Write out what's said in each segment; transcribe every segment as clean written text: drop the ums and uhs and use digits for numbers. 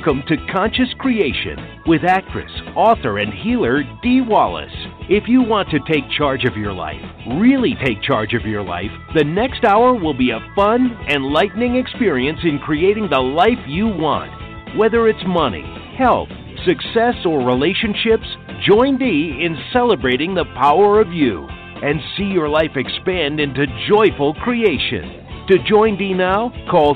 Welcome to Conscious Creation with actress, author, and healer Dee Wallace. If you want to take charge of your life, really take charge of your life, the next hour will be a fun, enlightening experience in creating the life you want. Whether it's money, health, success, or relationships, join Dee in celebrating the power of you and see your life expand into joyful creation. To join Dee now, call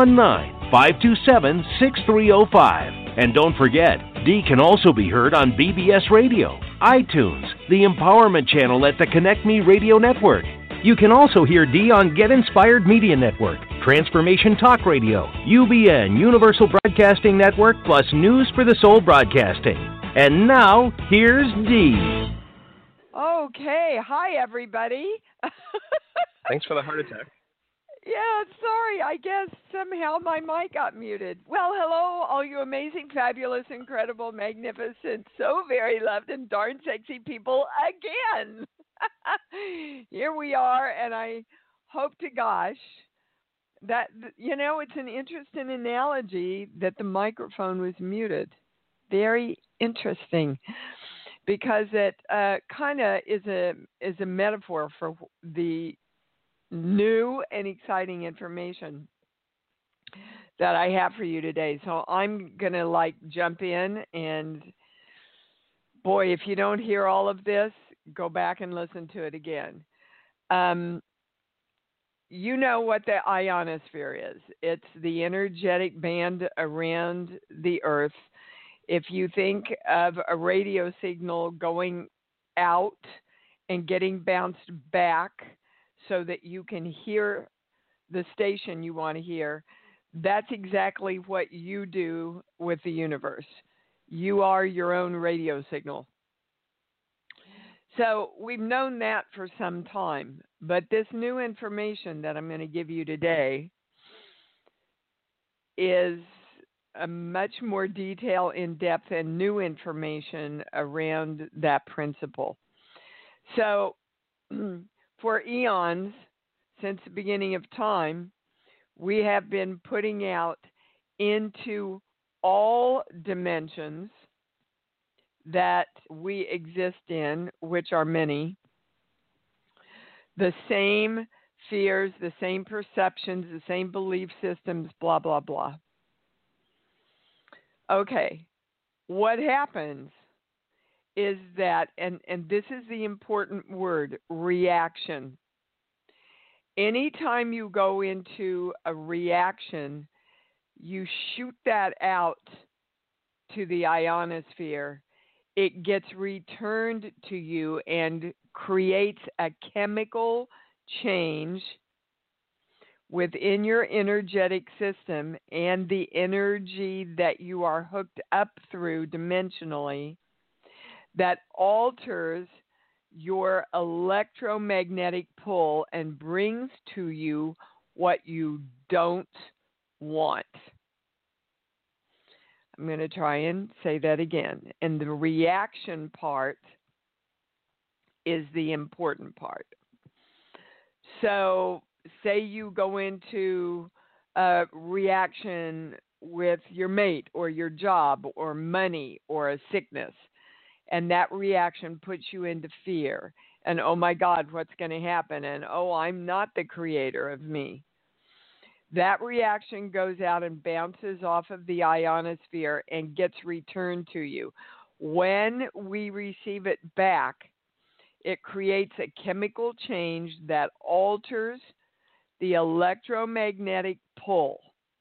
319-527-6305. And don't forget, Dee can also be heard on BBS Radio, iTunes, the Empowerment Channel at the Connect Me Radio Network. You can also hear Dee on Get Inspired Media Network, Transformation Talk Radio, UBN, Universal Broadcasting Network, plus News for the Soul Broadcasting. And now, here's Dee. Okay. Hi, everybody. Thanks for the heart attack. Yeah, sorry. I guess somehow my mic got muted. Well, hello, all you amazing, fabulous, incredible, magnificent, so very loved and darn sexy people again. Here we are, and I hope to gosh that, it's an interesting analogy that the microphone was muted. Very interesting, because it kind of is a metaphor for the new and exciting information that I have for you today. So I'm going to jump in, and boy, if you don't hear all of this, go back and listen to it again. You know what the ionosphere is. It's the energetic band around the Earth. If you think of a radio signal going out and getting bounced back so that you can hear the station you want to hear, that's exactly what you do with the universe. You are your own radio signal. So we've known that for some time, but this new information that I'm going to give you today is a much more detail, in-depth, and new information around that principle. So for eons, since the beginning of time, we have been putting out into all dimensions that we exist in, which are many, the same fears, the same perceptions, the same belief systems, blah, blah, blah. Okay, what happens is that, and this is the important word, reaction. Anytime you go into a reaction, you shoot that out to the ionosphere. It gets returned to you and creates a chemical change within your energetic system and the energy that you are hooked up through dimensionally that alters your electromagnetic pull and brings to you what you don't want. I'm going to try and say that again. And the reaction part is the important part. So say you go into a reaction with your mate or your job or money or a sickness, and that reaction puts you into fear. And, oh, my God, what's going to happen? And, oh, I'm not the creator of me. That reaction goes out and bounces off of the ionosphere and gets returned to you. When we receive it back, it creates a chemical change that alters the electromagnetic pull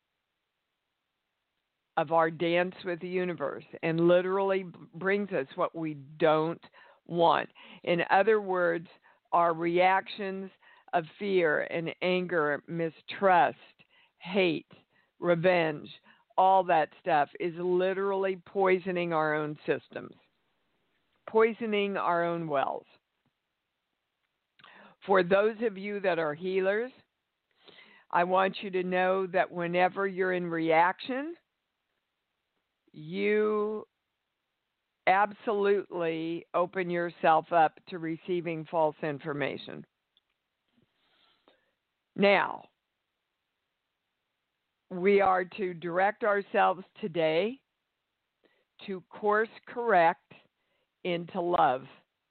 of our dance with the universe and literally brings us what we don't want. In other words, our reactions of fear and anger, mistrust, hate, revenge, all that stuff is literally poisoning our own systems, poisoning our own wells. For those of you that are healers, I want you to know that whenever you're in reaction, you absolutely open yourself up to receiving false information. Now, we are to direct ourselves today to course correct into love.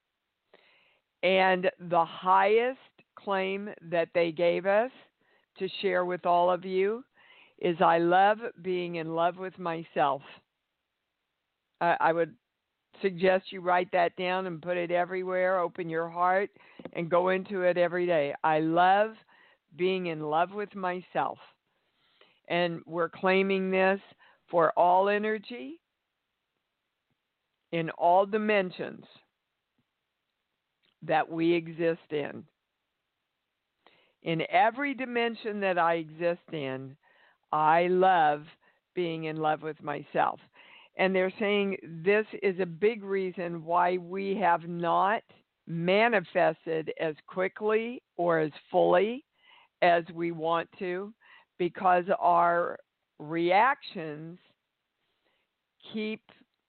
And the highest claim that they gave us to share with all of you is I love being in love with myself. I would suggest you write that down and put it everywhere. Open your heart and go into it every day. I love being in love with myself. And we're claiming this for all energy in all dimensions that we exist in. In every dimension that I exist in, I love being in love with myself. And they're saying this is a big reason why we have not manifested as quickly or as fully as we want to, because our reactions keep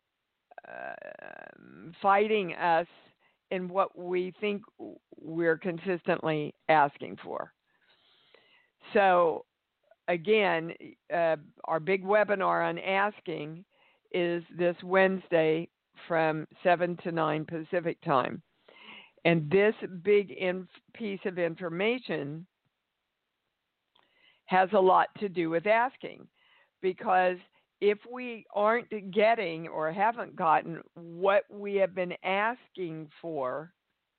fighting us in what we think we're consistently asking for. So, again, our big webinar on asking is this Wednesday from 7 to 9 Pacific time. And this big piece of information has a lot to do with asking, because if we aren't getting or haven't gotten what we have been asking for,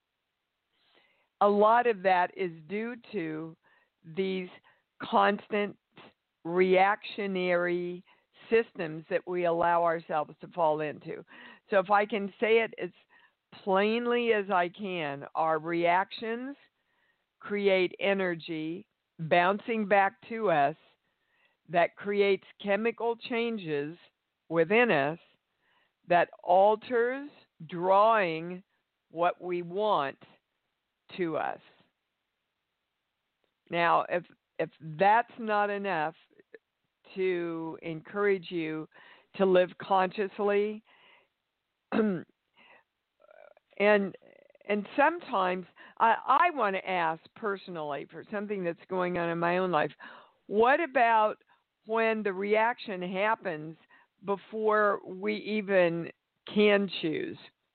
a lot of that is due to these constant reactionary systems that we allow ourselves to fall into. So if I can say it as plainly as I can, our reactions create energy bouncing back to us that creates chemical changes within us that alters drawing what we want to us. Now, if that's not enough to encourage you to live consciously, and sometimes I want to ask personally for something that's going on in my own life, what about when the reaction happens before we even can choose?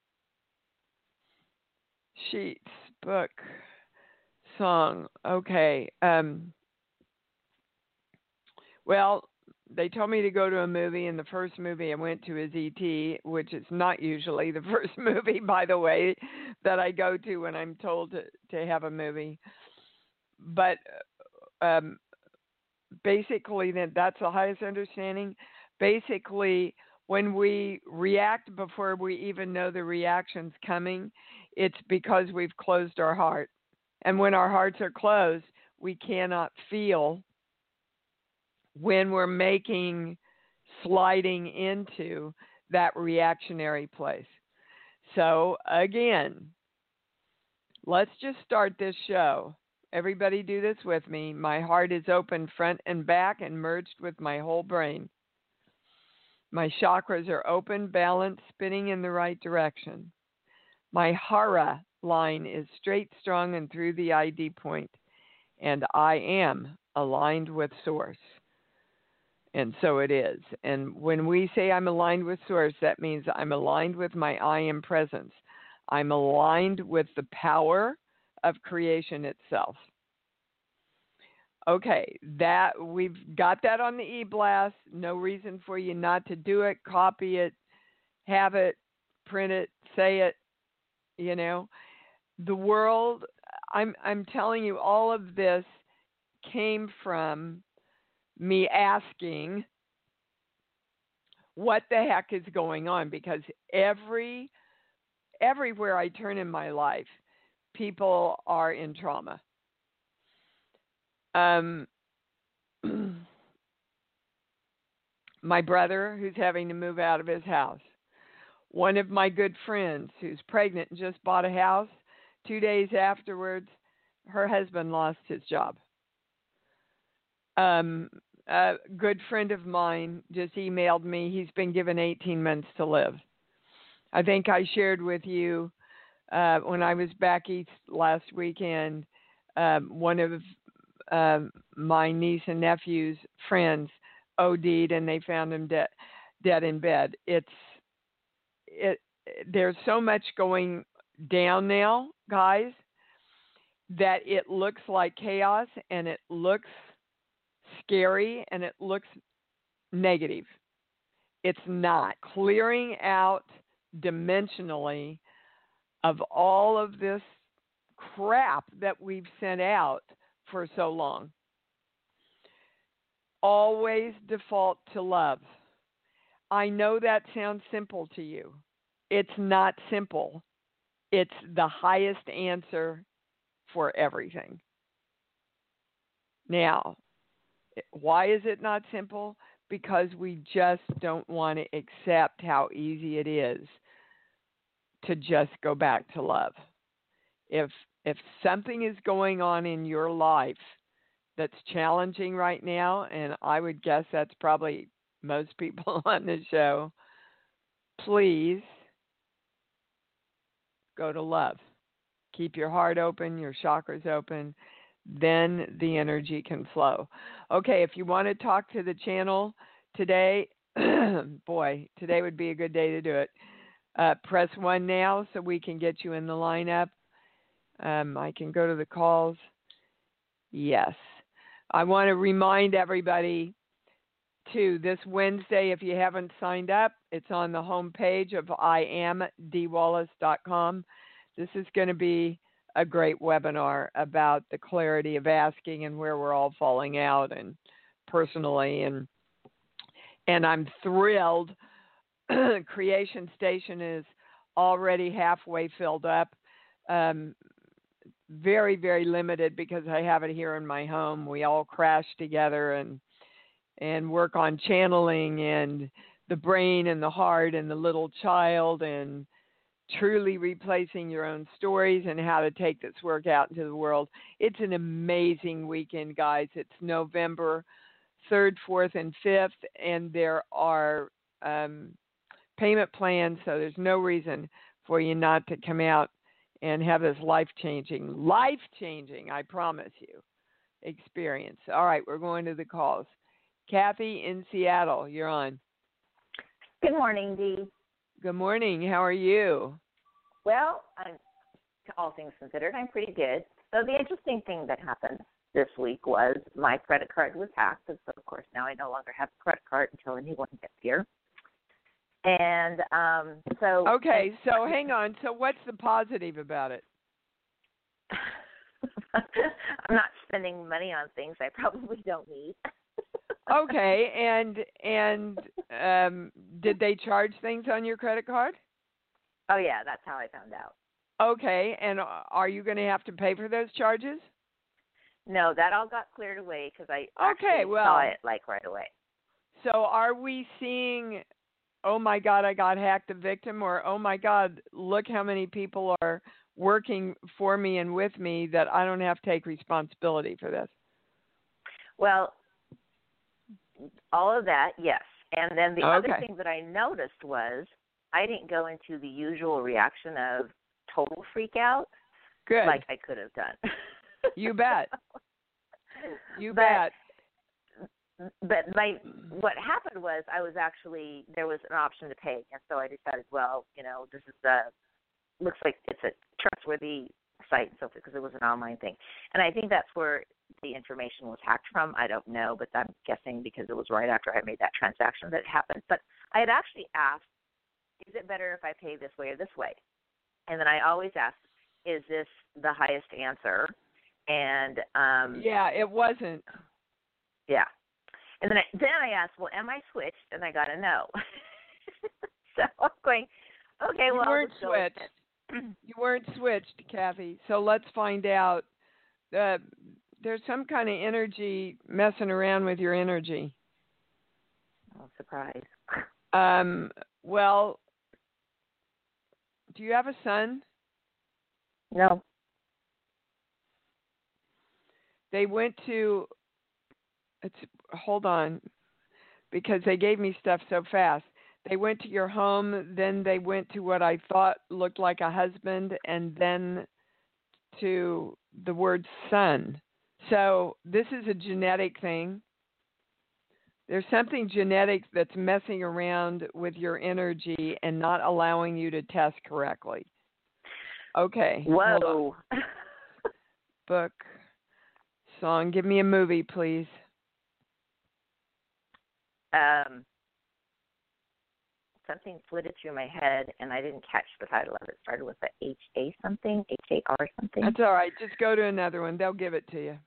Sheets, book, song. Okay. Well, they told me to go to a movie, and the first movie I went to is E.T., which is not usually the first movie, by the way, that I go to when I'm told to have a movie. But basically, that's the highest understanding. Basically, when we react before we even know the reaction's coming, it's because we've closed our heart. And when our hearts are closed, we cannot feel when we're sliding into that reactionary place. So again, let's just start this show. Everybody do this with me. My heart is open front and back and merged with my whole brain. My chakras are open, balanced, spinning in the right direction. My hara line is straight, strong, and through the ID point. And I am aligned with Source. And so it is. And when we say I'm aligned with Source, that means I'm aligned with my I am presence. I'm aligned with the power of creation itself. Okay, that we've got that on the e-blast. No reason for you not to do it, copy it, have it, print it, say it, you know. The world, I'm telling you, all of this came from me asking what the heck is going on, because everywhere I turn in my life, people are in trauma. My brother, who's having to move out of his house. One of my good friends who's pregnant and just bought a house. 2 days afterwards, her husband lost his job. A good friend of mine just emailed me. He's been given 18 months to live. I think I shared with you when I was back east last weekend, one of my niece and nephew's friends OD'd and they found him dead in bed. There's so much going down now, guys, that it looks like chaos and it looks scary and it looks negative. It's not. Clearing out dimensionally of all of this crap that we've sent out for so long. Always default to love. I know that sounds simple to you. It's not simple. It's the highest answer for everything. Now, why is it not simple? Because we just don't want to accept how easy it is to just go back to love. If something is going on in your life that's challenging right now, and I would guess that's probably most people on the show, please go to love. Keep your heart open, your chakras open, then the energy can flow. Okay, if you want to talk to the channel today, boy, today would be a good day to do it. Press 1 now so we can get you in the lineup. I can go to the calls. Yes. I want to remind everybody, too, this Wednesday, if you haven't signed up, it's on the homepage of iamdwallace.com. This is going to be a great webinar about the clarity of asking and where we're all falling out and personally. And I'm thrilled. Creation Station is already halfway filled up. Very, very limited because I have it here in my home. We all crash together and work on channeling and the brain and the heart and the little child and truly replacing your own stories and how to take this work out into the world. It's an amazing weekend, guys. It's November 3rd, 4th, and 5th, and there are payment plans, so there's no reason for you not to come out and have this life-changing, I promise you, experience. All right, we're going to the calls. Kathy in Seattle, you're on. Good morning, Dee. Good morning. How are you? Well, all things considered, I'm pretty good. So the interesting thing that happened this week was my credit card was hacked, and so of course now I no longer have a credit card until a new one gets here. And so okay, so hang on. So what's the positive about it? I'm not spending money on things I probably don't need. Okay, and did they charge things on your credit card? Oh yeah, that's how I found out. Okay, and are you going to have to pay for those charges? No, that all got cleared away because I actually saw it like right away. So are we seeing, oh my God, I got hacked, a victim, or oh my God, look how many people are working for me and with me that I don't have to take responsibility for this? Well, all of that, yes. And then the other thing that I noticed was I didn't go into the usual reaction of total freak out. Good. Like I could have done. You bet. You bet. But what happened was there was an option to pay. And so I decided, well, this is looks like it's a trustworthy site and so forth because it was an online thing. And I think that's where the information was hacked from. I don't know, but I'm guessing because it was right after I made that transaction that it happened. But I had actually asked, is it better if I pay this way or this way? And then I always ask, is this the highest answer? And yeah, it wasn't. Yeah. And then I asked, well, am I switched? And I got a no. So I'm going, okay, well, you weren't switched. You weren't switched, Kathy. So let's find out. There's some kind of energy messing around with your energy. Oh, surprise. Well, do you have a son? No. They went to, hold on, because they gave me stuff so fast. They went to your home, then they went to what I thought looked like a husband, and then to the word son. So this is a genetic thing. There's something genetic that's messing around with your energy and not allowing you to test correctly. Okay. Whoa. Book, song. Give me a movie, please. Something flitted through my head, and I didn't catch the title of it. It started with a H-A something, H-A-R something. That's all right. Just go to another one. They'll give it to you.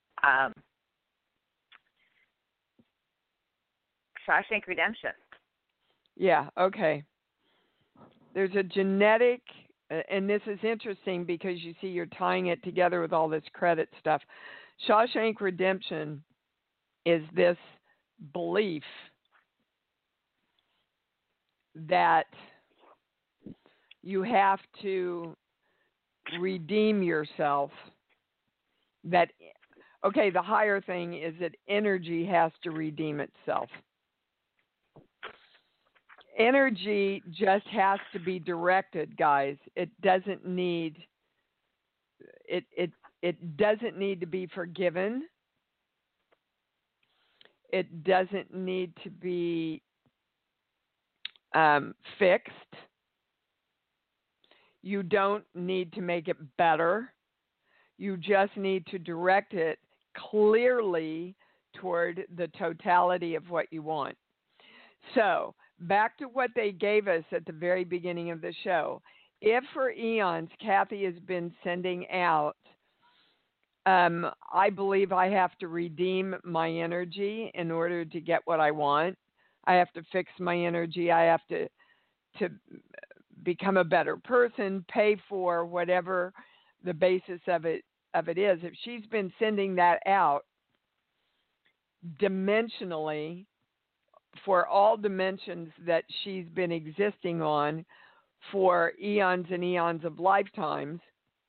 Shawshank Redemption. Yeah, okay. There's a genetic, and this is interesting because you see you're tying it together with all this credit stuff. Shawshank Redemption is this belief that you have to redeem yourself. That, okay, the higher thing is that energy has to redeem itself. Energy just has to be directed, guys. It doesn't need it doesn't need to be forgiven. It doesn't need to be fixed. You don't need to make it better. You just need to direct it clearly toward the totality of what you want. So, back to what they gave us at the very beginning of the show. If for eons Kathy has been sending out, I believe I have to redeem my energy in order to get what I want. I have to fix my energy. I have to become a better person, pay for whatever the basis of it is. If she's been sending that out dimensionally for all dimensions that she's been existing on for eons and eons of lifetimes,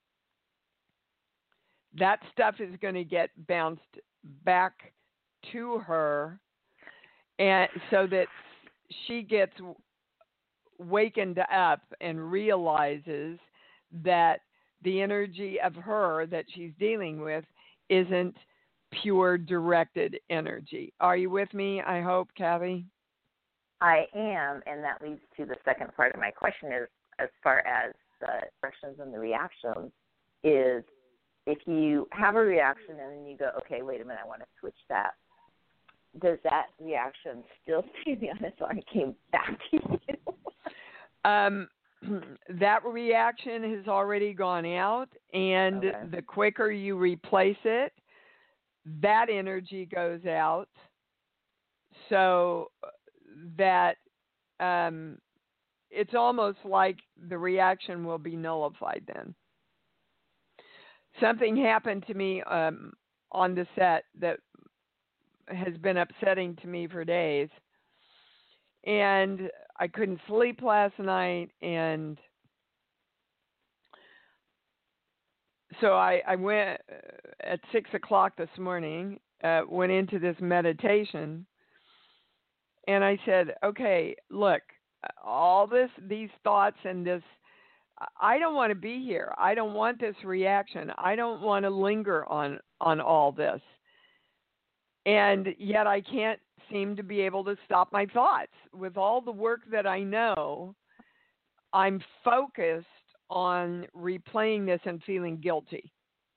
that stuff is going to get bounced back to her, and so that she gets wakened up and realizes that the energy of her that she's dealing with isn't pure directed energy. Are you with me? I hope, Kathy? I am, and that leads to the second part of my question is, as far as the expressions and the reactions, is if you have a reaction and then you go, okay, wait a minute, I want to switch that, does that reaction still stay on its own and came back to you? That reaction has already gone out, and the quicker you replace it, that energy goes out, so that it's almost like the reaction will be nullified then. Something happened to me on the set that has been upsetting to me for days, and I couldn't sleep last night, and so I went at 6 o'clock this morning, went into this meditation, and I said, okay, look, all these thoughts and this, I don't want to be here. I don't want this reaction. I don't want to linger on all this. And yet I can't seem to be able to stop my thoughts. With all the work that I know, I'm focused on replaying this and feeling guilty.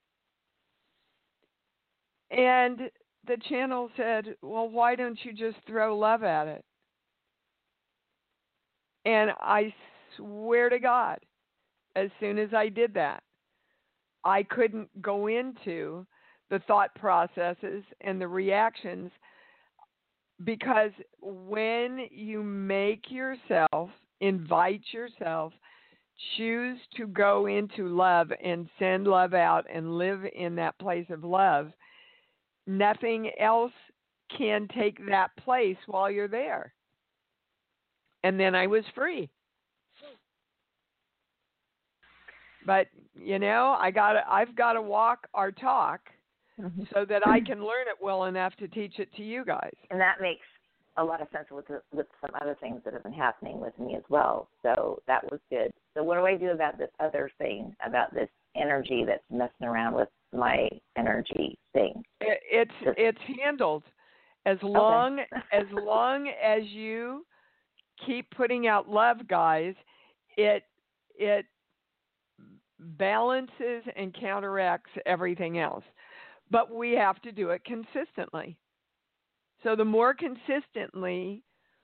And the channel said, well, why don't you just throw love at it? And I swear to God, as soon as I did that, I couldn't go into the thought processes and the reactions, because when you make yourself, invite yourself, choose to go into love and send love out and live in that place of love, nothing else can take that place while you're there. And then I was free. But, I've got to walk our talk so that I can learn it well enough to teach it to you guys. And that makes a lot of sense with some other things that have been happening with me as well. So that was good. So what do I do about this other thing, about this energy that's messing around with my energy thing. It's handled as long as you keep putting out love, guys. It balances and counteracts everything else, but we have to do it consistently. So the more consistently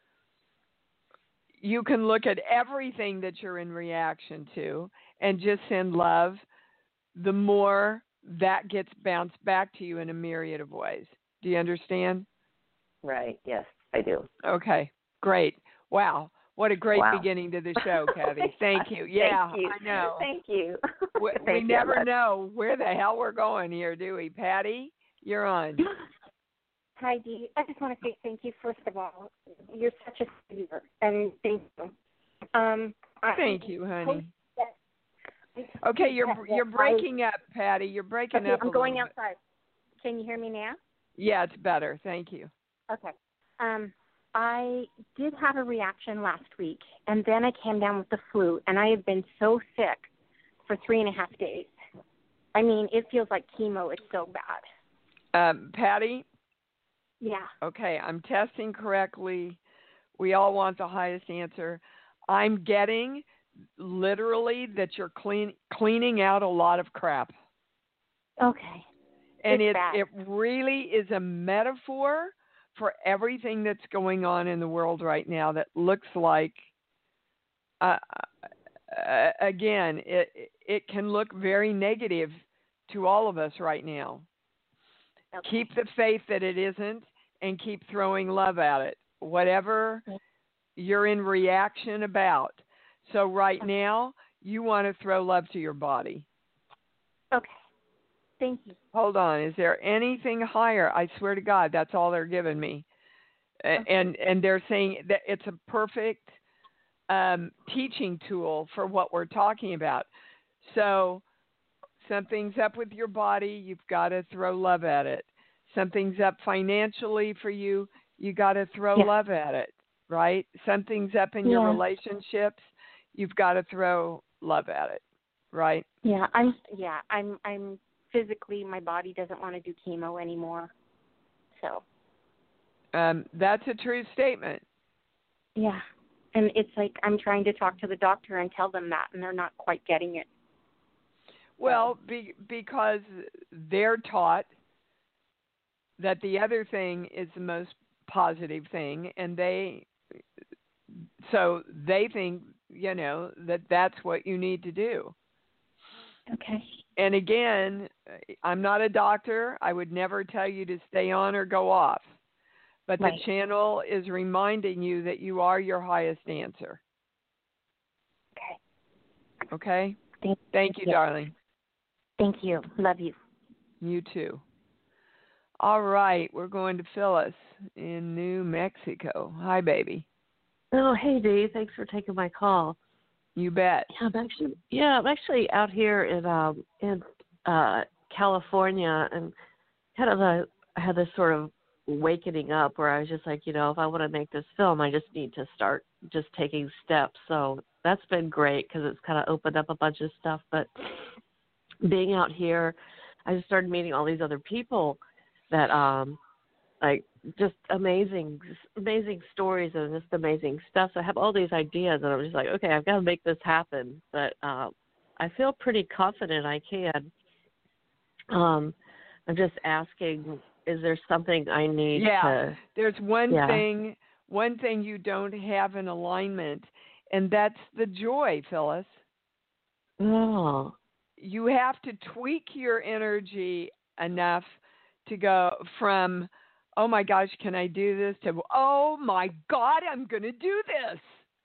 you can look at everything that you're in reaction to and just send love, the more that gets bounced back to you in a myriad of ways. Do you understand? Right. Yes, I do. Okay, great. Wow. What a great beginning to the show, Kathy. Thank you. Yeah, Thank you. I know. Thank you. We never know where the hell we're going here, do we? Patty, you're on. Hi, Dee. I just want to say thank you, first of all. You're such a savior, and thank you. Thank you, honey. Okay, you're breaking up, Patty. You're breaking up. I'm going outside. Can you hear me now? Yeah, it's better. Thank you. Okay. I did have a reaction last week, and then I came down with the flu, and I have been so sick for 3.5 days. I mean, it feels like chemo. It's so bad. Patty? Yeah. Okay, I'm testing correctly. We all want the highest answer. I'm getting literally that you're cleaning out a lot of crap. Okay. And it really is a metaphor for everything that's going on in the world right now that looks like, again, it can look very negative to all of us right now. Okay. Keep the faith that it isn't and keep throwing love at it, whatever you're in reaction about. So right now, you want to throw love to your body. Okay. Thank you. Hold on. Is there anything higher? I swear to God, that's all they're giving me. Okay. And they're saying that it's a perfect teaching tool for what we're talking about. So something's up with your body, you've got to throw love at it. Something's up financially for you, you got to throw love at it, right? Something's up in your relationships, you've got to throw love at it, right? Yeah, I'm physically, my body doesn't want to do chemo anymore. So that's a true statement. Yeah. And it's like I'm trying to talk to the doctor and tell them that, and they're not quite getting it. Well, because they're taught that the other thing is the most positive thing, and they think, that that's what you need to do. Okay. And again, I'm not a doctor. I would never tell you to stay on or go off. But the channel is reminding you that you are your highest answer. Okay? Thank you, darling. Thank you. Love you. You too. All right. We're going to Phyllis in New Mexico. Hi, baby. Oh, hey, Dee. Thanks for taking my call. You bet. I'm actually out here in California, and I had this sort of wakening up where I was just like, if I want to make this film, I just need to start just taking steps. So that's been great because it's kind of opened up a bunch of stuff. But being out here, I just started meeting all these other people that just amazing stories and just amazing stuff. So I have all these ideas, and I'm just like, okay, I've got to make this happen. But I feel pretty confident I can. I'm just asking, is there something I need to... There's one thing you don't have in alignment, and that's the joy, Phyllis. Oh. You have to tweak your energy enough to go from, oh my gosh, can I do this, to, oh my God, I'm going to do this.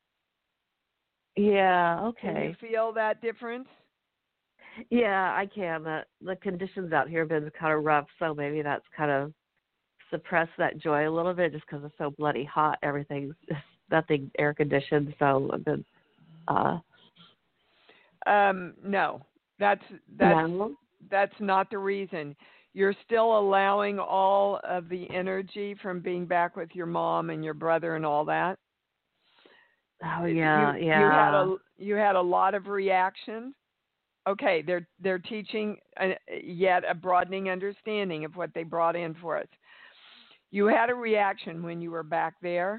Yeah, okay. Can you feel that difference? Yeah, I can. The conditions out here have been kind of rough, so maybe that's kind of suppressed that joy a little bit just because it's so bloody hot. Everything's nothing air conditioned, so I've been. No, that's not the reason. You're still allowing all of the energy from being back with your mom and your brother and all that. Oh yeah, yeah. You had a lot of reaction. Okay, they're teaching yet a broadening understanding of what they brought in for us. You had a reaction when you were back there,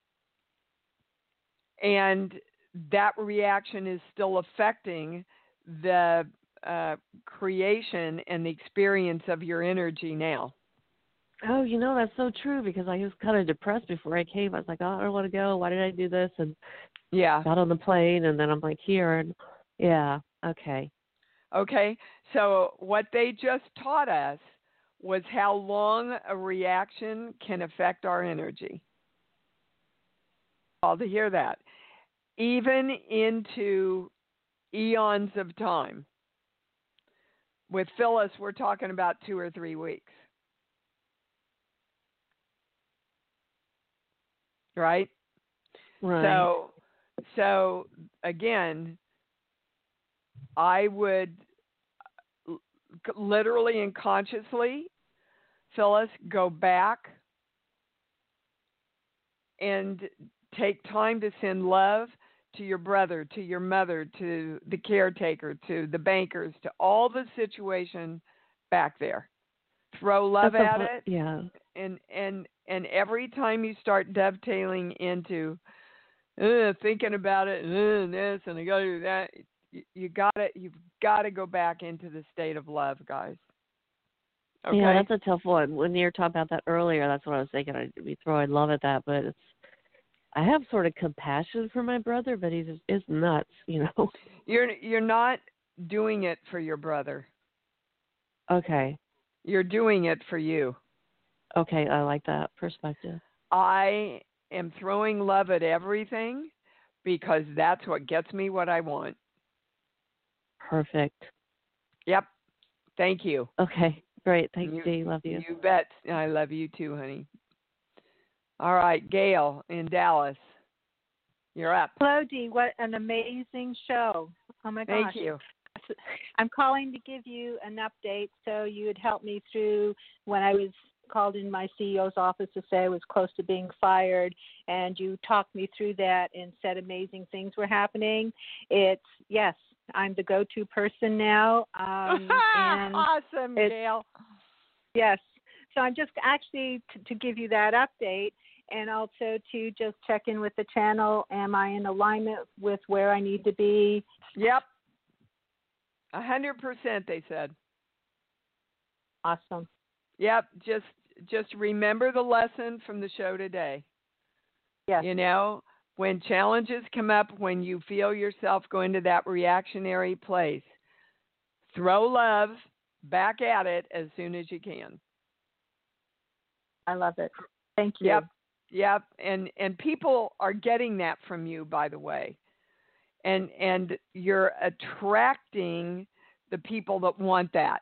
and that reaction is still affecting the creation and the experience of your energy now. Oh, that's so true because I was kind of depressed before I came. I was like, oh, I don't want to go. Why did I do this? And yeah, got on the plane, and then I'm like here, and yeah, okay. Okay, so what they just taught us was how long a reaction can affect our energy. All to hear that. Even into eons of time. With Phyllis, we're talking about 2 or 3 weeks. Right? Right. So again, I would literally and consciously, Phyllis, go back and take time to send love to your brother, to your mother, to the caretaker, to the bankers, to all the situation back there. Throw love at it. Yeah. And every time you start dovetailing into thinking about it, this, and I got to do that, you've got to go back into the state of love, guys. Okay? Yeah, that's a tough one. When you were talking about that earlier, that's what I was thinking. I'd be throwing love at that, but I have sort of compassion for my brother, but he's nuts, You're not doing it for your brother. Okay. You're doing it for you. Okay, I like that perspective. I am throwing love at everything because that's what gets me what I want. Perfect. Yep. Thank you. Okay, great. Thanks, Dee. Love you. You bet. I love you too, honey. All right, Gail in Dallas. You're up. Hello, Dee. What an amazing show. Oh, my gosh. Thank you. I'm calling to give you an update so you would help me through when I was called in my CEO's office to say I was close to being fired, and you talked me through that and said amazing things were happening. Yes, I'm the go-to person now. And awesome, Gail. Yes. So I'm just actually to give you that update and also to just check in with the channel. Am I in alignment with where I need to be? Yep. 100%, they said. Awesome. Yep. Just remember the lesson from the show today. Yes. When challenges come up, when you feel yourself going to that reactionary place, throw love back at it as soon as you can. I love it. Thank you. Yep. And people are getting that from you, by the way. And you're attracting the people that want that.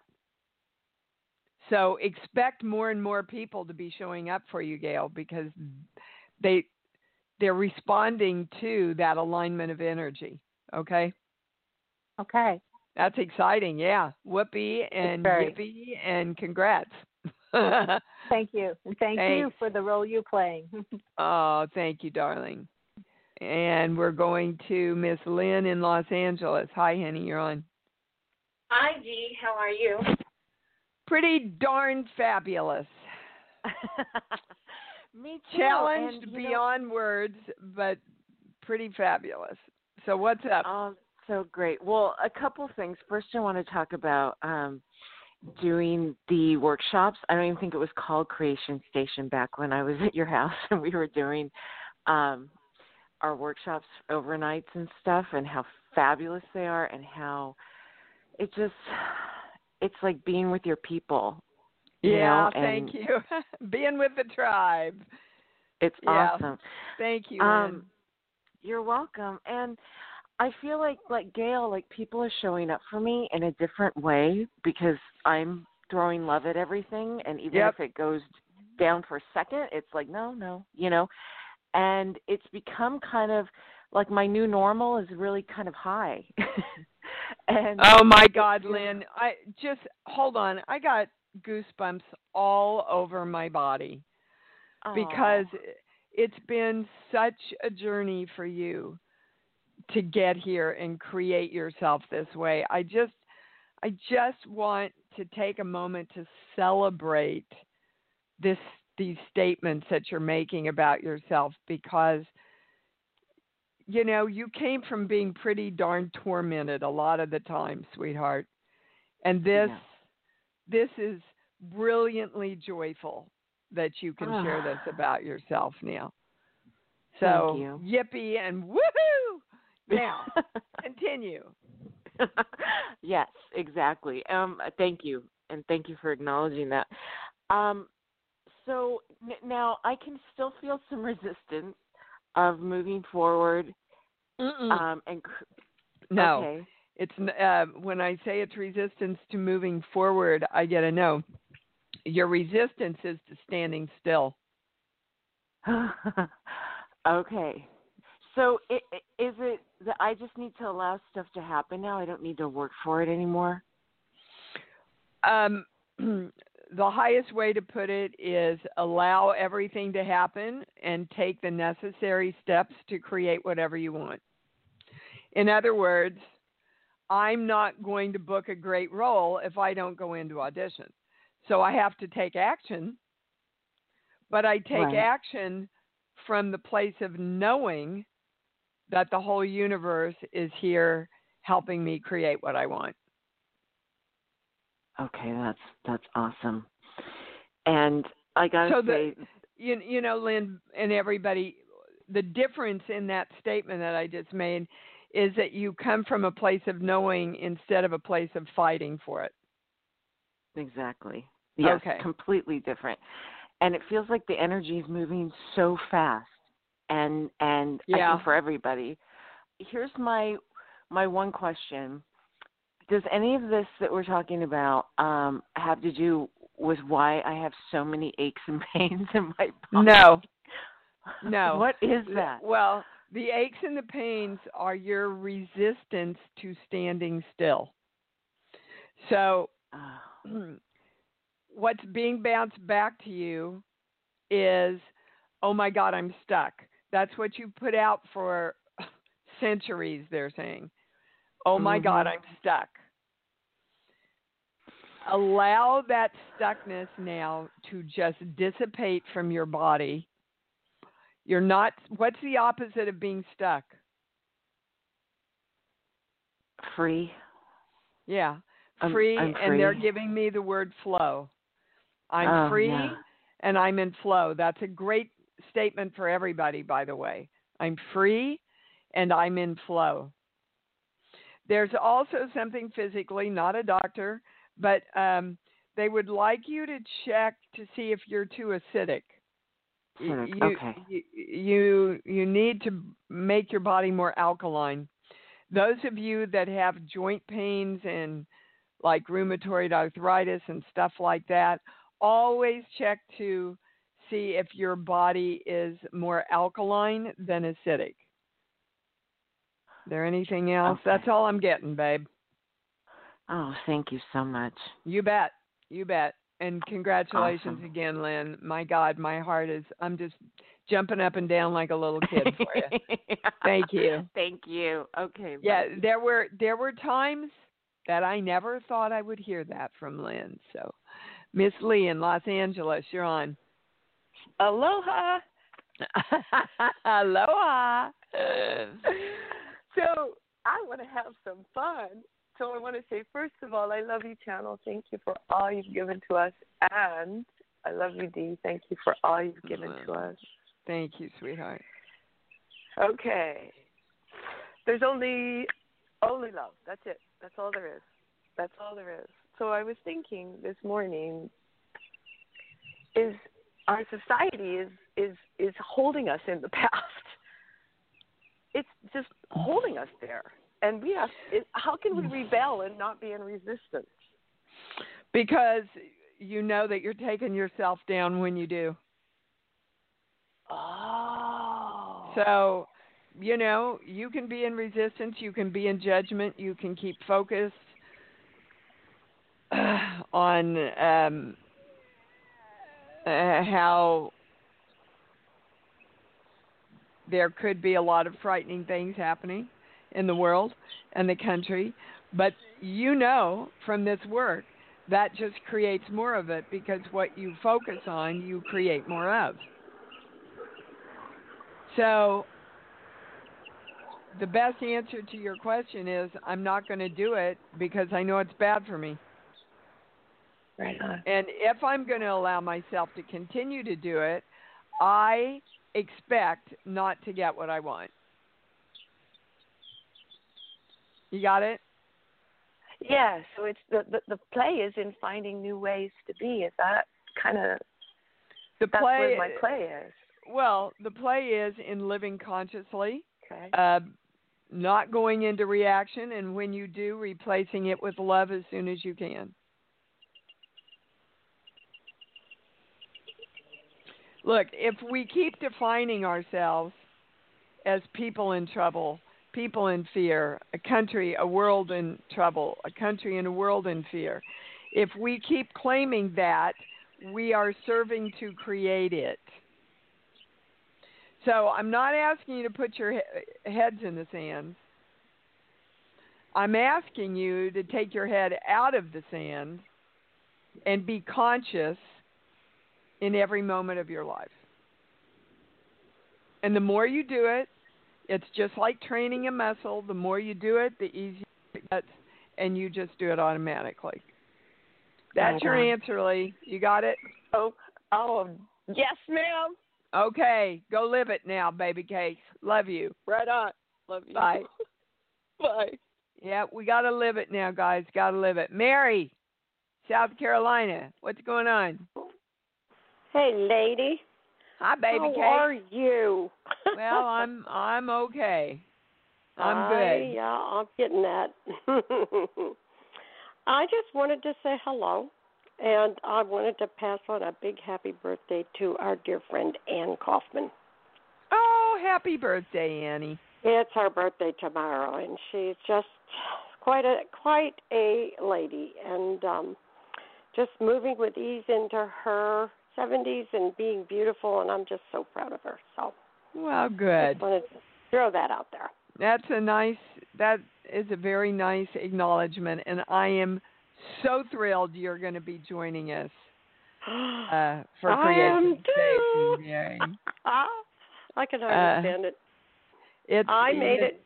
So expect more and more people to be showing up for you, Gail, because they're responding to that alignment of energy. Okay? Okay. That's exciting, yeah. Whoopee and yippee and congrats. Thank you. And thank you for the role you're playing. Oh, thank you, darling. And we're going to Miss Lynn in Los Angeles. Hi, honey, you're on. Hi, Dee. How are you? Pretty darn fabulous. Me too. Challenged beyond words, but pretty fabulous. So what's up? Oh, so great. Well, a couple things. First, I want to talk about doing the workshops. I don't even think it was called Creation Station back when I was at your house and we were doing our workshops overnights and stuff, and how fabulous they are, and how it's like being with your people. Yeah, thank you. Being with the tribe. It's awesome. Thank you, Lynn. You're welcome. And I feel like Gail, people are showing up for me in a different way because I'm throwing love at everything, and even if it goes down for a second, it's like, no, and it's become kind of like my new normal is really kind of high. And oh my God, Lynn! I just hold on. I got goosebumps all over my body because it's been such a journey for you to get here and create yourself this way. I just want to take a moment to celebrate these statements that you're making about yourself, because you came from being pretty darn tormented a lot of the time, sweetheart. And this is brilliantly joyful that you can share this about yourself now. So, yippee and woohoo! Now, continue. Yes, exactly. Thank you. And thank you for acknowledging that. So now I can still feel some resistance of moving forward. No, okay. It's when I say it's resistance to moving forward, I get a no. Your resistance is to standing still. Okay. So is it that I just need to allow stuff to happen now? I don't need to work for it anymore? The highest way to put it is allow everything to happen and take the necessary steps to create whatever you want. In other words, I'm not going to book a great role if I don't go into audition. So I have to take action, but I take action from the place of knowing that the whole universe is here helping me create what I want. Okay, that's awesome. And I got to say... You know, Lynn and everybody, the difference in that statement that I just made is that you come from a place of knowing instead of a place of fighting for it. Exactly. Yes, okay. Completely different. And it feels like the energy is moving so fast. And I think for everybody. Here's my one question. Does any of this that we're talking about have to do with why I have so many aches and pains in my body? No. What is that? Well, the aches and the pains are your resistance to standing still. So what's being bounced back to you is, oh my God, I'm stuck. That's what you put out for centuries, they're saying. Oh my God, I'm stuck. Allow that stuckness now to just dissipate from your body. You're not, what's the opposite of being stuck? Free. Yeah, free, I'm free. and they're giving me the word flow. I'm free and I'm in flow. That's a great statement for everybody, by the way. I'm free and I'm in flow. There's also something physically, not a doctor, but they would like you to check to see if you're too acidic. You need to make your body more alkaline. Those of you that have joint pains and like rheumatoid arthritis and stuff like that, always check to see if your body is more alkaline than acidic. Is there anything else? Okay. That's all I'm getting, babe. Oh, thank you so much. You bet. You bet. And congratulations again, Lynn. My God, my heart is, I'm just jumping up and down like a little kid for you. Thank you. Thank you. Okay. Yeah, there were times that I never thought I would hear that from Lynn. So, Miss Lee in Los Angeles, you're on. Aloha. Aloha. So I want to have some fun. So I want to say, first of all, I love you, channel. Thank you for all you've given to us. And I love you, Dee. Thank you for all you've given to us. Thank you, sweetheart. Okay. There's only love. That's it. That's all there is. That's all there is. So I was thinking this morning, is our society is holding us in the past. It's just holding us there. And how can we rebel and not be in resistance? Because you know that you're taking yourself down when you do. Oh. So, you can be in resistance, you can be in judgment, you can keep focused on how there could be a lot of frightening things happening. in the world and the country. But you know from this work that just creates more of it, because what you focus on, you create more of. So the best answer to your question is I'm not going to do it because I know it's bad for me. Right on. And if I'm going to allow myself to continue to do it, I expect not to get what I want. You got it? Yeah, so it's the play is in finding new ways to be. Is that kind of that's where my play is? Well, the play is in living consciously, okay. Not going into reaction, and when you do, replacing it with love as soon as you can. Look, if we keep defining ourselves as people in trouble, people in fear, a country, a world in trouble, a country and a world in fear, if we keep claiming that, we are serving to create it. So I'm not asking you to put your heads in the sand. I'm asking you to take your head out of the sand and be conscious in every moment of your life. And the more you do it, it's just like training a muscle. The more you do it, the easier it gets, and you just do it automatically. That's your answer, Lee. You got it? Oh, yes, ma'am. Okay, go live it now, baby cakes. Love you. Right on. Love you. Bye. Bye. Yeah, we got to live it now, guys. Got to live it. Mary, South Carolina, what's going on? Hey, lady. Hi, baby cake. How are you? Well, I'm okay. I'm good. Yeah, I'm getting that. I just wanted to say hello, and I wanted to pass on a big happy birthday to our dear friend Ann Kaufman. Oh, happy birthday, Annie. It's her birthday tomorrow, and she's just quite a lady, and just moving with ease into her 70s and being beautiful, and I'm just so proud of her. So, well, good. Just wanted to throw that out there. That is a very nice acknowledgement, and I am so thrilled you're going to be joining us for Creation Station. I can understand it. I made it.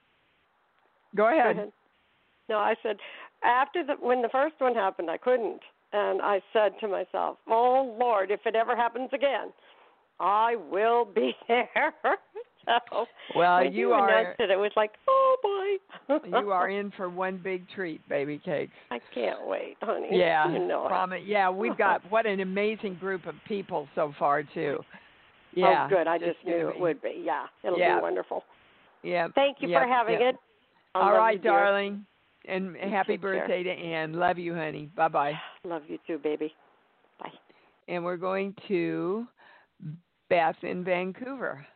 Go ahead. No, I said when the first one happened, I couldn't. And I said to myself, oh, Lord, if it ever happens again, I will be there. So well, when you announced it, it was like, oh, boy. You are in for one big treat, baby cakes. I can't wait, honey. Yeah, you know yeah, we've got what an amazing group of people so far, too. Yeah. Oh, good. I just knew it would be. Yeah, it'll be wonderful. Yeah. Thank you for having it. All right, darling. And happy birthday to Ann. Love you, honey. Bye-bye. Love you too, baby. Bye. And we're going to Beth in Vancouver.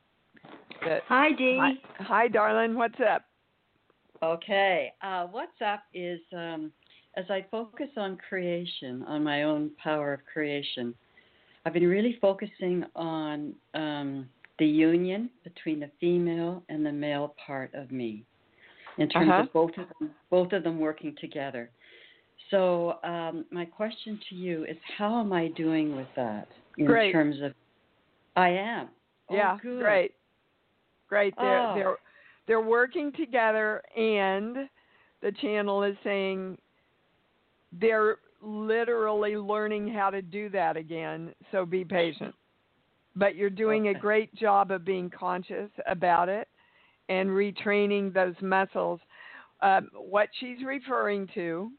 Hi, Dee. Hi, darling. What's up? Okay. What's up is as I focus on creation, on my own power of creation, I've been really focusing on the union between the female and the male part of me, in terms of both of them working together. So my question to you is, how am I doing with that in terms of? I am. Yeah, good. Great. They're working together, and the channel is saying they're literally learning how to do that again. So be patient. But you're doing a great job of being conscious about it and retraining those muscles. What she's referring to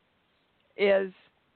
is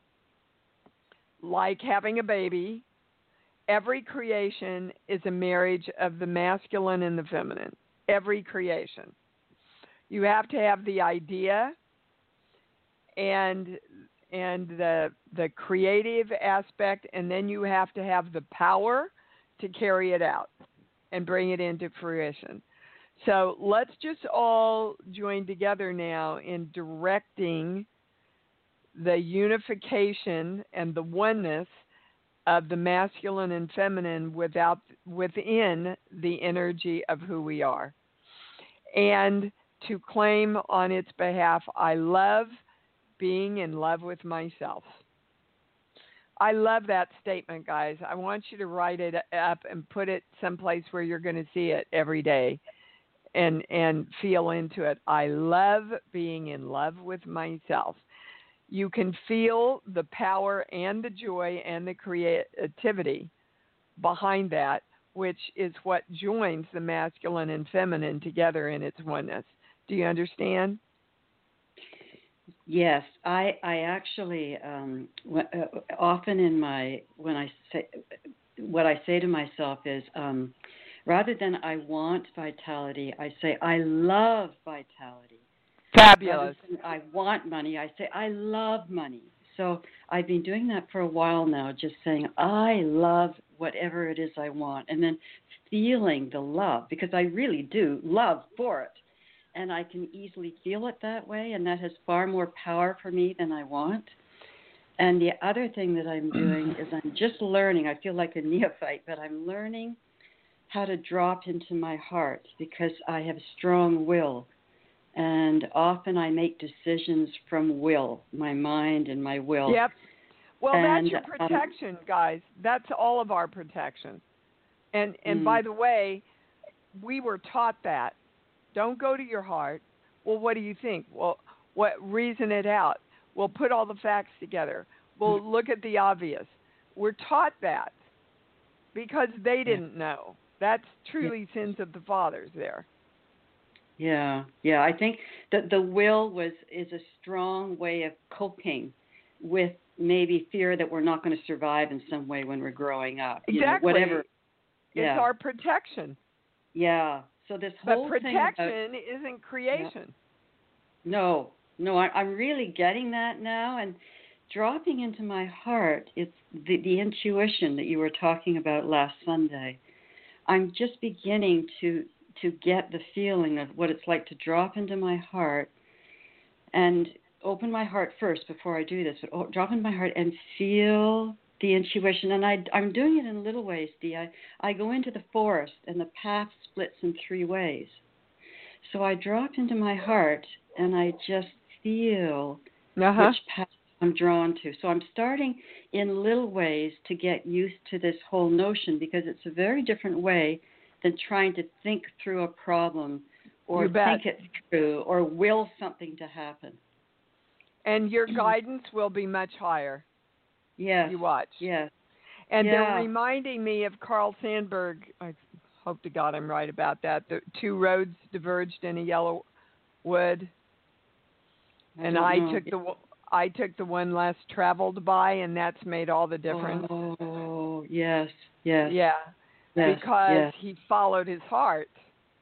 like having a baby. Every creation is a marriage of the masculine and the feminine. Every creation. You have to have the idea and the creative aspect, and then you have to have the power to carry it out and bring it into fruition. So let's just all join together now in directing the unification and the oneness of the masculine and feminine within the energy of who we are. and to claim on its behalf, I love being in love with myself. I love that statement, guys. I want you to write it up and put it someplace where you're going to see it every day and feel into it. I love being in love with myself. You can feel the power and the joy and the creativity behind that, which is what joins the masculine and feminine together in its oneness. Do you understand? Yes, I actually often when I say what I say to myself is rather than I want vitality, I say I love vitality. Fabulous. I want money, I say I love money. So I've been doing that for a while now, just saying I love whatever it is I want, and then feeling the love, because I really do love for it. And I can easily feel it that way, and that has far more power for me than I want. And the other thing that I'm doing is I'm just learning. I feel like a neophyte, but I'm learning how to drop into my heart, because I have strong will. And often I make decisions from will, my mind and my will. Yep. Well, and, that's your protection, guys. That's all of our protection. And by the way, we were taught that. Don't go to your heart. Well, what do you think? Well, reason it out. We'll put all the facts together. We'll look at the obvious. We're taught that because they didn't know. That's truly sins of the fathers there. Yeah. I think that the will is a strong way of coping with maybe fear that we're not going to survive in some way when we're growing up. Exactly. Whatever. It's our protection. Yeah. So this whole but protection thing isn't creation. No, I'm really getting that now, and dropping into my heart. It's the intuition that you were talking about last Sunday. I'm just beginning to get the feeling of what it's like to drop into my heart and open my heart first before I do this. But drop into my heart and feel the intuition, and I'm doing it in little ways, Dee. I go into the forest, and the path splits in 3 ways. So I drop into my heart, and I just feel which path I'm drawn to. So I'm starting in little ways to get used to this whole notion, because it's a very different way than trying to think through a problem or think it through or will something to happen. And your guidance will be much higher. Yes. You watch. Yes. And they're reminding me of Carl Sandburg. I hope to God I'm right about that. The 2 roads diverged in a yellow wood. And I took the one less traveled by, and that's made all the difference. Oh, yes. Yeah. Yes, because he followed his heart.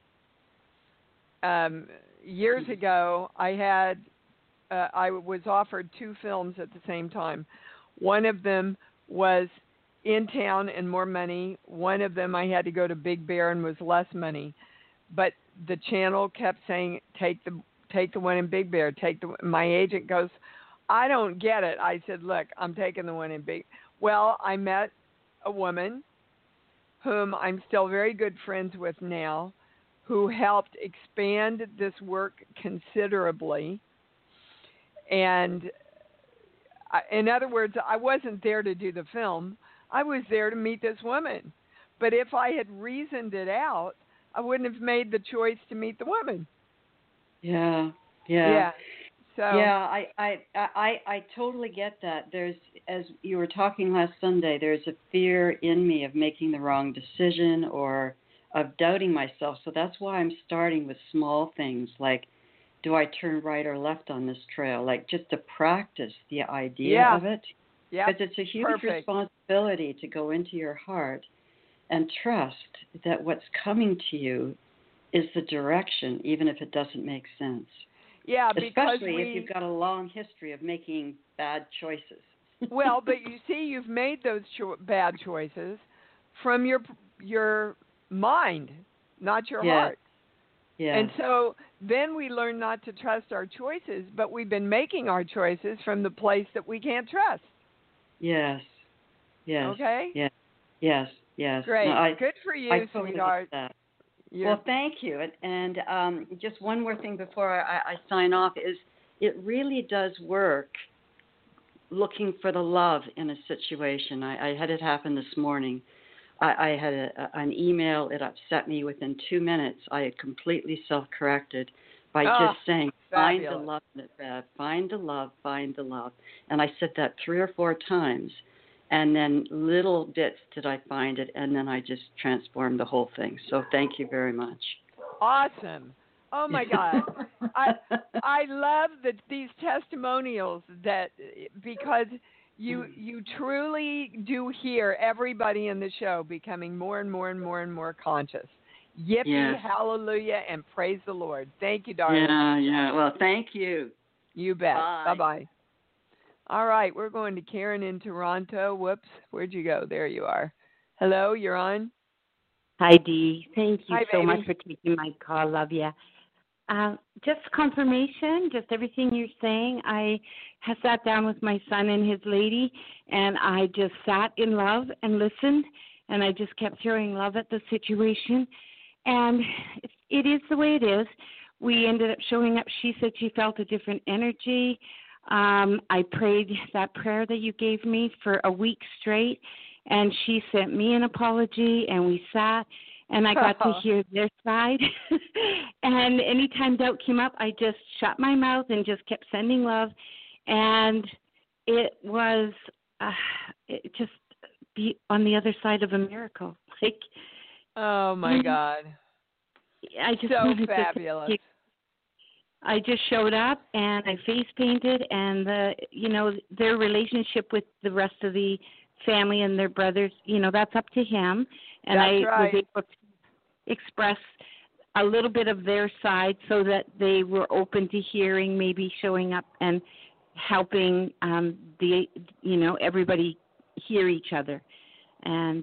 Years ago, I was offered 2 films at the same time. One of them was in town and more money. One of them I had to go to Big Bear and was less money. But the channel kept saying, take the one in Big Bear. My agent goes, I don't get it. I said, look, I'm taking the one in Big. Well, I met a woman whom I'm still very good friends with now, who helped expand this work considerably. And in other words, I wasn't there to do the film. I was there to meet this woman. But if I had reasoned it out, I wouldn't have made the choice to meet the woman. Yeah. So I totally get that. There's, as you were talking last Sunday, there's a fear in me of making the wrong decision or of doubting myself. So that's why I'm starting with small things like, do I turn right or left on this trail? Like just to practice the idea of it. Yeah. Because it's a huge responsibility to go into your heart and trust that what's coming to you is the direction, even if it doesn't make sense. Yeah, because especially if you've got a long history of making bad choices. Well, but you see, you've made those bad choices from your mind, not your heart. Yeah. And so then we learn not to trust our choices, but we've been making our choices from the place that we can't trust. Yes. Okay? Yes. Great. No, good for you, I totally sweetheart. get that. Well, thank you. And just one more thing before I sign off is it really does work looking for the love in a situation. I had it happen this morning. I had an email. It upset me within 2 minutes. I had completely self-corrected by just saying, find the love in it, Bev. Find the love, find the love. And I said that 3 or 4 times. And then little bits did I find it, and then I just transformed the whole thing. So thank you very much. Awesome. Oh, my God. I love these testimonials because you truly do hear everybody in the show becoming more and more and more and more conscious. Yippee, yes. Hallelujah, and praise the Lord. Thank you, darling. Yeah. Well, thank you. You bet. Bye. Bye-bye. All right, we're going to Karen in Toronto. Whoops, where'd you go? There you are. Hello, you're on. Hi, Dee. Thank you so baby. much for taking my call. Love you. Just confirmation, just everything you're saying. I have sat down with my son and his lady, and I just sat in love and listened, and I just kept throwing love at the situation. And it is the way it is. We ended up showing up. She said she felt a different energy. I prayed that prayer that you gave me for a week straight, and she sent me an apology, and we sat, and I got to hear their side. And anytime doubt came up, I just shut my mouth and just kept sending love, and it was it just be on the other side of a miracle. Like, oh my God, I just so fabulous. I just showed up and I face painted, and their relationship with the rest of the family and their brothers, that's up to him. And that's I right. was able to express a little bit of their side so that they were open to hearing, maybe showing up and helping everybody hear each other. And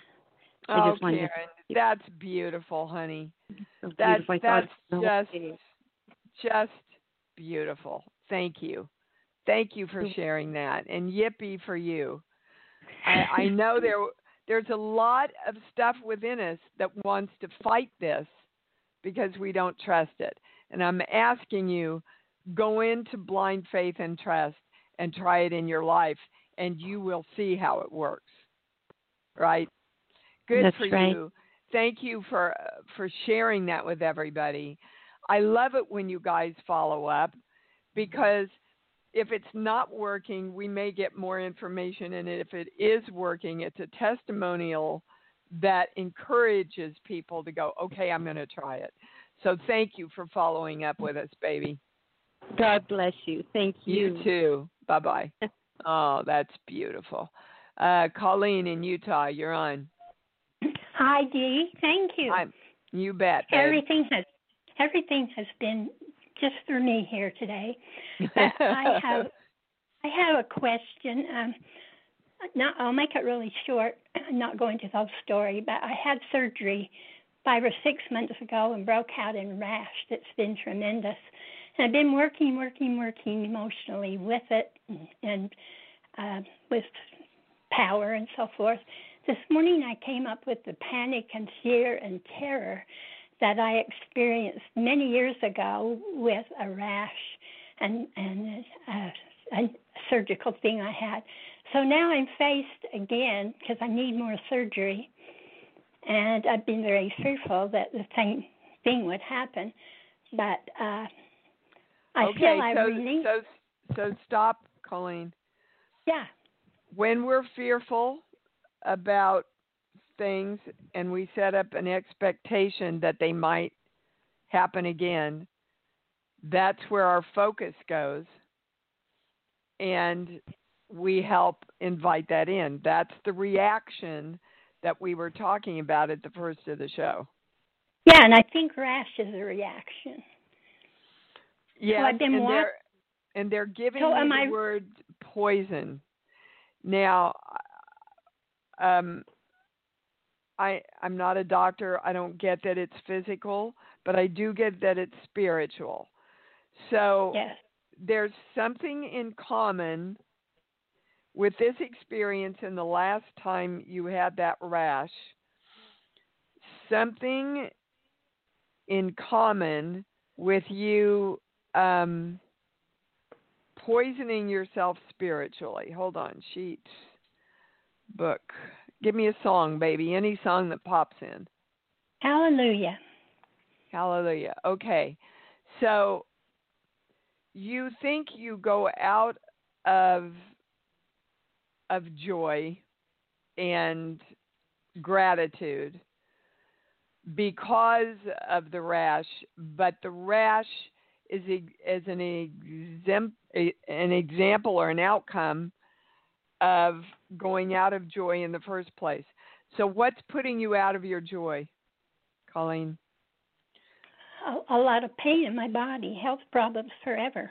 I just wanted Karen, that's beautiful, honey. So that's beautiful. Just beautiful. Thank you. Thank you for sharing that. And yippee for you. I know there's a lot of stuff within us that wants to fight this because we don't trust it. And I'm asking you, go into blind faith and trust and try it in your life, and you will see how it works. Right? Good That's for right. you. Thank you for sharing that with everybody. I love it when you guys follow up, because if it's not working, we may get more information. And if it is working, it's a testimonial that encourages people to go, okay, I'm going to try it. So thank you for following up with us, baby. God bless you. Thank you. You too. Bye-bye. Oh, that's beautiful. Colleen in Utah, you're on. Hi, Dee. Thank you. You bet, babe. Everything has been just for me here today. But I have a question. I'll make it really short. I'm not going to tell the story, but I had surgery 5 or 6 months ago and broke out in rash. That's been tremendous. And I've been working emotionally with it and with power and so forth. This morning I came up with the panic and fear and terror that I experienced many years ago with a rash and a surgical thing I had. So now I'm faced again because I need more surgery, and I've been very fearful that the same thing would happen. But So stop, Colleen. Yeah. When we're fearful about things and we set up an expectation that they might happen again, that's where our focus goes, and we help invite that in. That's the reaction that we were talking about at the first of the show. Yeah, and I think rash is a reaction. Yeah, so they're giving me the word poison. Now, I'm not a doctor. I don't get that it's physical, but I do get that it's spiritual. So There's something in common with this experience and the last time you had that rash. Something in common with you poisoning yourself spiritually. Hold on, sheet, book. Give me a song, baby. Any song that pops in. Hallelujah. Hallelujah. Okay. So you think you go out of joy and gratitude because of the rash, but the rash is an example or an outcome of going out of joy in the first place. So what's putting you out of your joy, Colleen? A lot of pain in my body, health problems forever.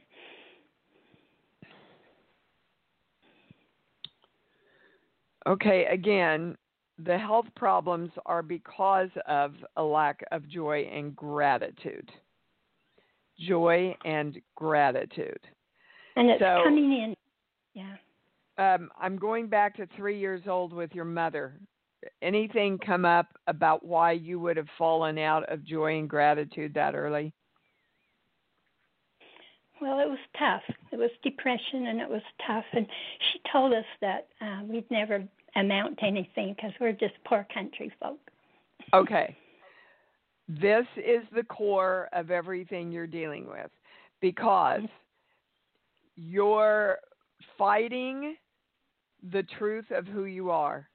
Okay, again, the health problems are because of a lack of joy and gratitude. Joy and gratitude. And it's coming in. Yeah. I'm going back to 3 years old with your mother. Anything come up about why you would have fallen out of joy and gratitude that early? Well, it was tough. It was depression, and it was tough. And she told us that we'd never amount to anything because we're just poor country folk. Okay. This is the core of everything you're dealing with, because you're fighting the truth of who you are.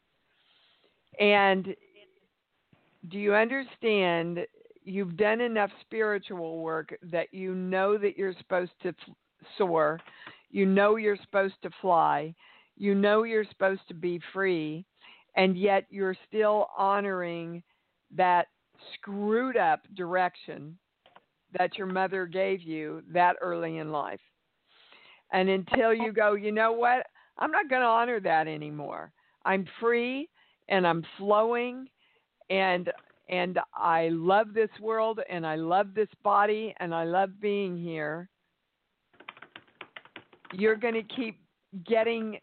And do you understand you've done enough spiritual work that you know that you're supposed to soar, you know you're supposed to fly, you know you're supposed to be free, and yet you're still honoring that screwed up direction that your mother gave you that early in life. And until you go, you know what, I'm not going to honor that anymore. I'm free and I'm flowing, and I love this world, and I love this body, and I love being here. You're going to keep getting,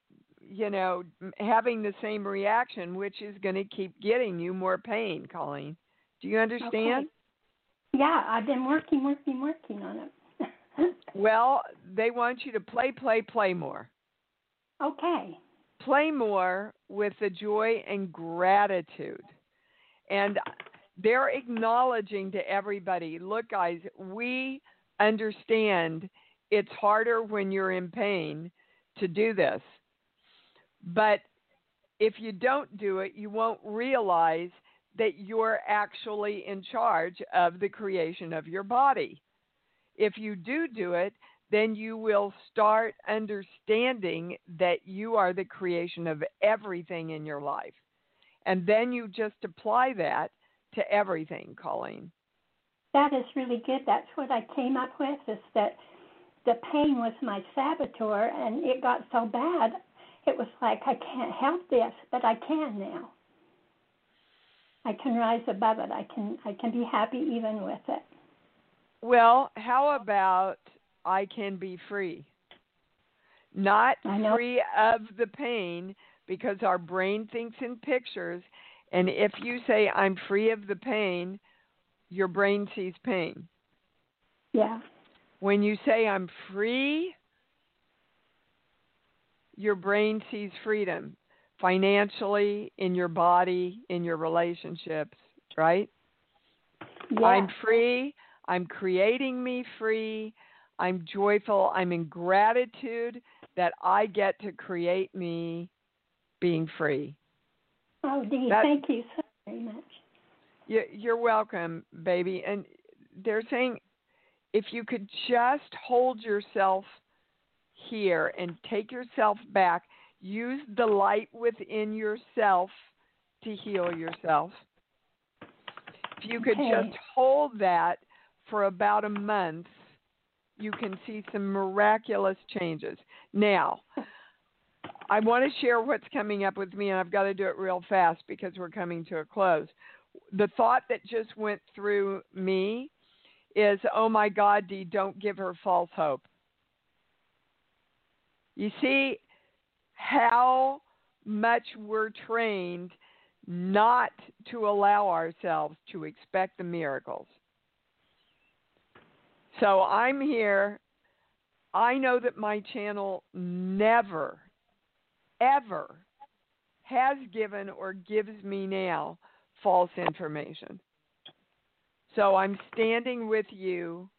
having the same reaction, which is going to keep getting you more pain, Colleen. Do you understand? Okay. Yeah, I've been working on it. Well, they want you to play more. Okay. Play more with the joy and gratitude. And they're acknowledging to everybody, look, guys, we understand it's harder when you're in pain to do this. But if you don't do it, you won't realize that you're actually in charge of the creation of your body. If you do it, then you will start understanding that you are the creation of everything in your life. And then you just apply that to everything, Colleen. That is really good. That's what I came up with, is that the pain was my saboteur, and it got so bad, it was like, I can't help this, but I can now. I can rise above it. I can be happy even with it. Well, how about I can be free? Not free of the pain, because our brain thinks in pictures, and if you say, I'm free of the pain, your brain sees pain. Yeah. When you say, I'm free, your brain sees freedom, financially, in your body, in your relationships, right? Yeah. I'm free. I'm creating me free. I'm joyful. I'm in gratitude that I get to create me being free. Oh, Dee, thank you so very much. You're welcome, baby. And they're saying if you could just hold yourself here and take yourself back, use the light within yourself to heal yourself. If you could just hold that for about a month, you can see some miraculous changes. Now, I want to share what's coming up with me, and I've got to do it real fast because we're coming to a close. The thought that just went through me is, oh my God, Dee, don't give her false hope. You see how much we're trained not to allow ourselves to expect the miracles. So I'm here. I know that my channel never, ever has given or gives me now false information. So I'm standing with you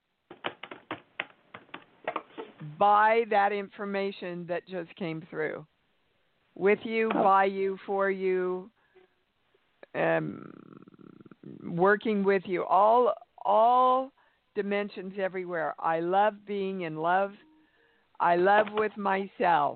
by that information that just came through. With you, by you, for you, working with you, all dimensions everywhere. I love being in love. I love with myself.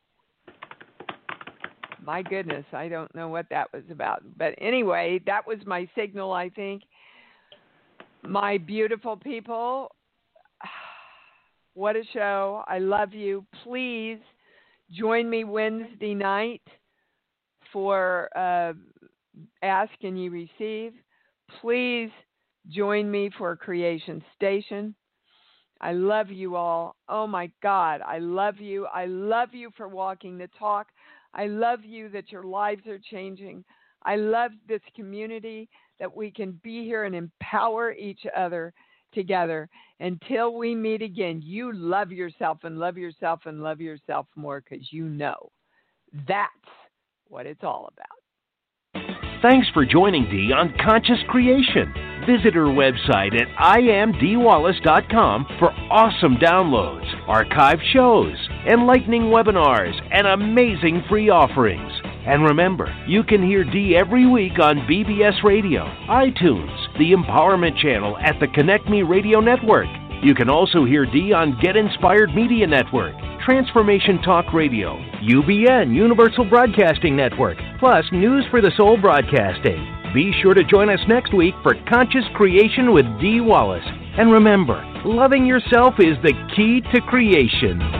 My goodness, I don't know what that was about. But anyway, that was my signal, I think. My beautiful people, what a show. I love you. Please join me Wednesday night for Ask and You Receive. Please join me for Creation Station. I love you all. Oh, my God, I love you. I love you for walking the talk. I love you that your lives are changing. I love this community that we can be here and empower each other together. Until we meet again, you love yourself and love yourself and love yourself more, because you know that's what it's all about. Thanks for joining Dee on Conscious Creation. Visit her website at IamDeeWallace.com for awesome downloads, archived shows, enlightening webinars, and amazing free offerings. And remember, you can hear Dee every week on BBS Radio, iTunes, the Empowerment Channel at the Connect Me Radio Network. You can also hear Dee on Get Inspired Media Network, Transformation Talk Radio, UBN, Universal Broadcasting Network, plus News for the Soul Broadcasting. Be sure to join us next week for Conscious Creation with Dee Wallace. And remember, loving yourself is the key to creation.